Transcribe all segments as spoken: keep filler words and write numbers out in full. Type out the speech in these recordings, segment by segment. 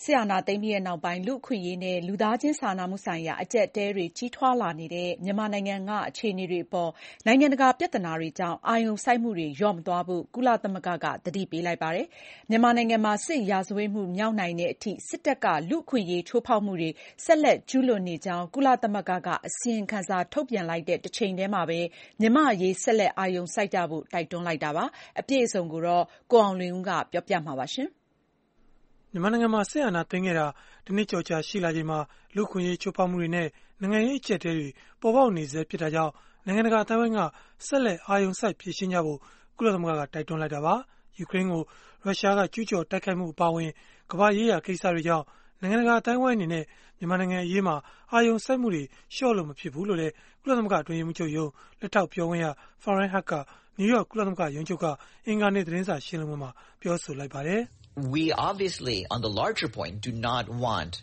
စစ်အာဏာသိမ်းပြီးတဲ့နောက်ပိုင်းလူ့အခွင့်အရေးနဲ့လူသားချင်းစာနာမှုဆိုင်ရာအကျပ်အတည်းတွေကြီးထွားလာနေတဲ့မြန်မာနိုင်ငံကအခြေအနေတွေအပေါ်နိုင်ငံတကာပြဿနာတွေကြောင့်အာရုံစိုက်မှုတွေလျော့မသွားဖို့ကုလသမဂ္ဂကသတိပေးလိုက်ပါတယ်။မြန်မာနိုင်ငံမှာစစ်ရာဇဝတ်မှုမြောက်နိုင်တဲ့အထိစစ်တပ်ကလူ့အခွင့်အရေးချိုးဖောက်မှုတွေဆက်လက်ကျူးလွန်နေကြောင်းကုလသမဂ္ဂကအစီရင်ခံစာထုတ်ပြန်လိုက်တဲ့တစ်ချိန်တည်းမှာပဲမြန်မာအရေးဆက်လက်အာရုံစိုက်ကြဖို့တိုက်တွန်းလိုက်တာပါ။အပြည့်အစုံကိုတော့ကိုအောင်လွင်ဦးကပြောပြမှာပါရှင်။မြန်မာနိုင်ငံမှာစစ်အာဏာသိမ်းခဲ့တာဒီနှစ်ကျော်ကြာရှိလာချိန်မှာလူ့ခွင့်ရေးချိုးဖောက်မှုတွေနဲ့နိုင်ငံရေးအကျပ်အတည်းတွေပေါ်ပေါက်နေစေဖြစ်တာကြောင့်နိုင်ငံတကာအတိုင်းအဝိုင်းကဆက်လက်အာရုံစိုက်ဖြေရှင်းကြဖို့ကုလသမဂ္ဂကတိုက်တွန်းလိုက်တာပါ။ယူကရိန်းကိုရုရှားကကျူးကျော်တိုက်ခိုက်မှုအပါအဝင်ကမ္ဘာရေးရာကိစ္စတွေကြောင့်နိုင်ငံတကာအတိုင်းအဝိုင်းအနေနဲ့မြန်မာနိုင်ငံအရေးမှာအာရုံစိုက်မှုတွေလျှော့လို့မဖြစ်ဘူးလို့လည်းကုလသမဂ္ဂအတွင်းရေးမှူးချုပ်ရုံးလက်ထောက်ပြောခွင့်ရ Farhan Haq ကနယူးယောက်ကုလသမဂ္ဂရုံးချုပ်ကအင်္ဂါနေ့သတင်းစာရှင်းလင်းပွဲမှာပြောဆိုလိုက်ပါတယ်။ We obviously, on the larger point, do not want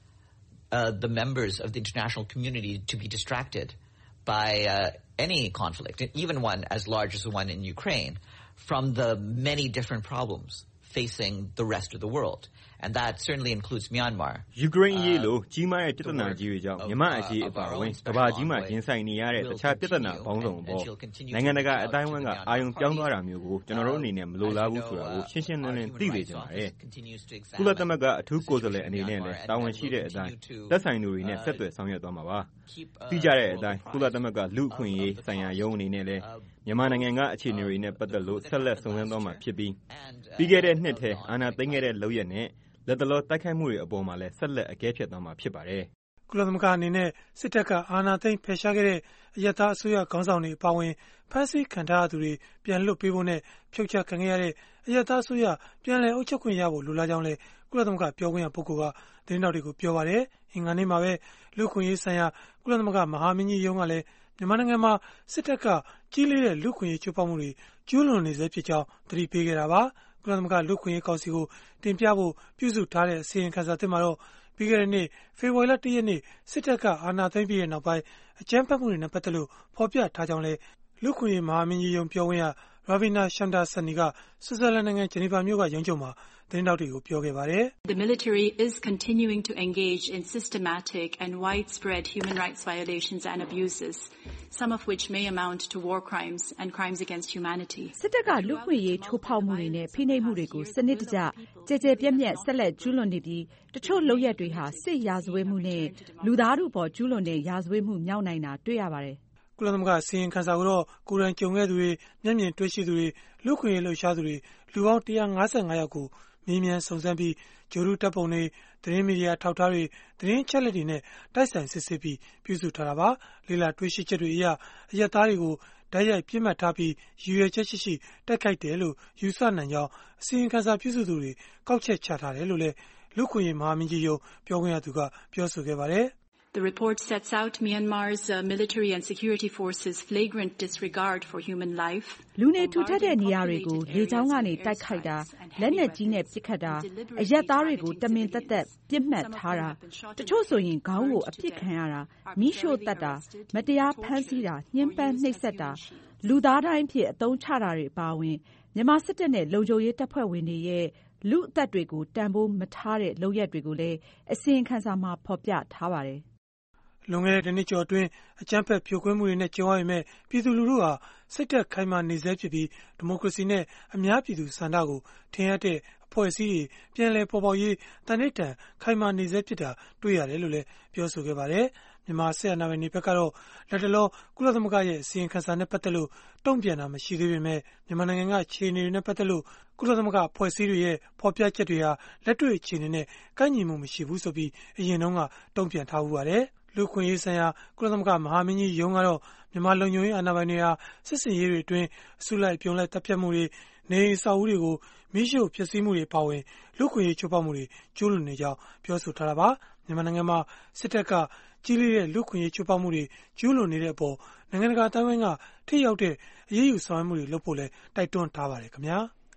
uh, the members of the international community to be distracted by uh, any conflict, even one as large as the one in Ukraine, from the many different problems facing the rest of the world. And that certainly includes Myanmar. Ukraine ရေးလို့ကြီးမားတဲ့ပြဿနာကြီးတွေကြောင့်မြန်မာအရေးအပါအဝင်ကမ္ဘာကြီးမှာရင်ဆိုင်နေရတဲ့တခြားပြဿနာပေါင်းစုံပေါ်နိုင်ငံတကာအတိုင်းအဝန်းကအာရုံပြောင်းသွားတာမျိုးကိုကျွန်တော်တို့အနေနဲ့မလိုလားဘူးဆိုတာကိုရှင်းရှင်းလင်းလင်းသိစေချင်ပါတယ်။ကုလသမဂ္ဂအထူးကိုယ်စားလှယ်အနေနဲ့လည်းတာဝန်ရှိတဲ့အတိုင်းသက်ဆိုင်သူတွေနဲ့ဆက်သွယ်ဆောင်ရွက်သွားမှာပါ။ပြီးကြတဲ့အတိုင်းကုလသမဂ္ဂလူ့အခွင့်အရေးဆိုင်ရာရုံးအနေနဲ့လည်းမြန်မာနိုင်ငံကအခြေအနေတွေနဲ့ပတ်သက်လို့ဆက်လက်ဆောင်ရွက်သွားမှာဖြစ်ပြီးပြီးခဲ့တဲ့နှစ်ထဲအာဏာသိမ်းခဲ့တဲ့လုပ်ရက်နဲ့လက်တလောတိုက်ခိုက်မှုတွေအပေါ်မှာလည်းဆက်လက်အကဲဖြတ်သွားမှာဖြစ်ပါတယ်။ကုလသမဂ္ဂအနေနဲ့စစ်တပ်ကအာဏာသိမ်းဖယ်ရှားခဲ့တဲ့အရပ်သားအစိုးရခေါင်းဆောင်တွေအပါအဝင်ဖမ်းဆီးခံထားရသူတွေပြန်လွှတ်ပေးဖို့နဲ့ဖြုတ်ချခံခဲ့ရတဲ့အရပ်သားအစိုးရပြန်လည်အုပ်ချုပ်ခွင့်ရဖို့လိုလားကြောင်းလည်းကုလသမဂ္ဂပြောခွင့်ရပုဂ္ဂိုလ်ကသတင်းတော်တွေကိုပြောပါတယ်။အင်္ဂါနေ့မှာပဲလူ့ခွင့်ရေးဆိုင်ရာကုလသမဂ္ဂမဟာမင်းကြီးရုံးကလည်းမြန်မာနိုင်ငံမှာစစ်တပ်ကကြီးလေးတဲ့လူ့ခွင့်ရေးချိုးဖောက်မှုတွေကျူးလွန်နေစေဖြစ်ကြောင်းသတိပေးခဲ့တာပါ။ကုလသမဂ္ဂလူ့ခွင့်ရေးကောင်စီကိုတင်ပြဖို့ပြုစုထားတဲ့အစီရင်ခံစာသစ်မှာတော့ပြီးခဲ့တဲ့နှစ်ဖေဖော်ဝါရီလတစ်ရက်နေ့စစ်တပ်ကအာဏာသိမ်းပြီးတဲ့နောက်ပိုင်းအကြမ်းဖက်မှုတွေနဲ့ပတ်သက်လို့ဖော်ပြထားကြောင်းလည်းလူ့ခွင့်ရေးမဟာမင်းကြီးရုံးပြောခွင့်ရ Ravina Shamdasani ကဆွစ်ဇာလန်နိုင်ငံဂျနီဗာမြို့ကရုံးချုပ်မှာသတင်းတောက်တွေကိုပြောခဲ့ပါတယ်။ The military is continuing to engage in systematic and widespread human rights violations and abuses, some of which may amount to war crimes and crimes against humanity. စစ်တပ်ကလူ့ခွင့်ရေးချိုးဖောက်မှုတွေနဲ့ဖိနှိပ်မှုတွေကိုစနစ်တကျကြဲကြဲပြန့်ပြန့်ဆက်လက်ကျူးလွန်နေပြီးတချို့လုပ်ရက်တွေဟာစစ်ရာဇဝတ်မှုနဲ့လူသားထုပေါ်ကျူးလွန်တဲ့ရာဇဝတ်မှုမြောက်နိုင်တာတွေ့ရပါတယ်ကုလသမဂ္ဂစီရင်ခံစာကိုတော့ကိုယ်တိုင်ကြုံခဲ့သူတွေမျက်မြင်တွေ့ရှိသူတွေလူ့ခွင့်ရေးလှုပ်ရှားသူတွေလူပေါင်းone hundred fifty-fiveယောက်ကိုမေးမြန်းစုံစမ်းပြီးဂျိုရူတပ်ပုံတွေသတင်းမီဒီယာထောက်ထားတွေသတင်းချက်လက်တွေနဲ့တိုက်ဆိုင်စစ်ဆေးပြီးပြုစုထားတာပါလေလာတွေ့ရှိချက်တွေအရအရက်သားတွေကိုဓာတ်ရိုက်ပြစ်မှတ်ထားပြီးရည်ရွယ်ချက်ရှိရှိတိုက်ခိုက်တယ်လို့ယူဆနိုင်ကြောင်းအစီရင်ခံစာပြုစုသူတွေကောက်ချက်ချထားတယ်လို့လည်းလူ့ခွင့်ရေးမဟာမင်းကြီးရုံးပြောခွင့်ရသူကပြောဆိုခဲ့ပါတယ် The report sets out Myanmar's uh, military and security forces' flagrant disregard for human life. လူနေထူထပ်တဲ့နေရာတွေကိုလေကြောင်းကနေတိုက်ခိုက်တာလက်နက်ကြီးနဲ့ပစ်ခတ်တာအရက်သားတွေကိုတမင်သက်သက်ပြစ်မှတ်ထားတာတချို့ဆိုရင်ခေါင်းကိုအပြစ်ခံရတာမိရှို့တတ်တာမတရားဖမ်းဆီးတာညှဉ်းပန်းနှိပ်စက်တာလူသားတိုင်းဖြစ်အသုံးချတာတွေအပါအဝင်မြန်မာစစ်တပ်နဲ့လုံခြုံရေးတပ်ဖွဲ့ဝင်တွေရဲ့လူအသက်တွေကိုတန်ဖိုးမထားတဲ့လုပ်ရက်တွေကိုလည်းအစီရင်ခံစာမှာဖော်ပြထားပါတယ်လွန်ခဲ့တဲ့နှစ်ကျော်အတွင်းအကြမ်းဖက်ဖြိုခွင်းမှုတွေနဲ့ကြုံရပေမဲ့ပြည်သူလူထုဟာစိတ်သက်ခိုင်မာနေစေဖြစ်ပြီးဒီမိုကရေစီနဲ့အများပြည်သူစံတာကိုထင်ရတဲ့အဖွဲ့အစည်းတွေပြန်လည်ပေါ်ပေါက်ရေးတန်ဋိဌာန်ခိုင်မာနေစေဖြစ်တာတွေ့ရတယ်လို့လည်းပြောဆိုခဲ့ပါတယ်မြန်မာစစ်အာဏာပိုင်တွေဘက်ကတော့လက်တလောကုလသမဂ္ဂရဲ့အစီရင်ခံစာနဲ့ပတ်သက်လို့တုံ့ပြန်တာမရှိသေးပေမဲ့မြန်မာနိုင်ငံကခြေအနေတွေနဲ့ပတ်သက်လို့ကုလသမဂ္ဂအဖွဲ့အစည်းတွေရဲ့ဖော်ပြချက်တွေဟာလက်တွေ့အခြေအနေနဲ့ကိုက်ညီမှုမရှိဘူးဆိုပြီးအရင်တုန်းကတုံ့ပြန်ထားဦးပါတယ်လူခွင့်ရေးဆိုင်ရာကုလသမဂ္ဂမဟာမင်းကြီးရုံးကတော့မြန်မာလုံခြုံရေးအာဏာပိုင်တွေဟာစစ်စင်ရေးတွေအတွင်းအစုလိုက်ပြုံလိုက်တပ်ဖြတ်မှုတွေနေအဆောက်အဦတွေကိုမိရှို့ဖျက်ဆီးမှုတွေပါဝင်လူခွင့်ရေးချိုးဖောက်မှုတွေကျူးလွန်နေကြောင်းပြောဆိုထားတာပါမြန်မာနိုင်ငံမှာစစ်တပ်ကကြီးလေးတဲ့လူခွင့်ရေးချိုးဖောက်မှုတွေကျူးလွန်နေတဲ့အပေါ်နိုင်ငံတကာအတိုင်းအဝိုင်းကထိရောက်တဲ့အရေးယူဆောင်ရွက်မှုတွေလုပ်ဖို့လဲတိုက်တွန်းထားပါတယ်ခင်ဗျာ။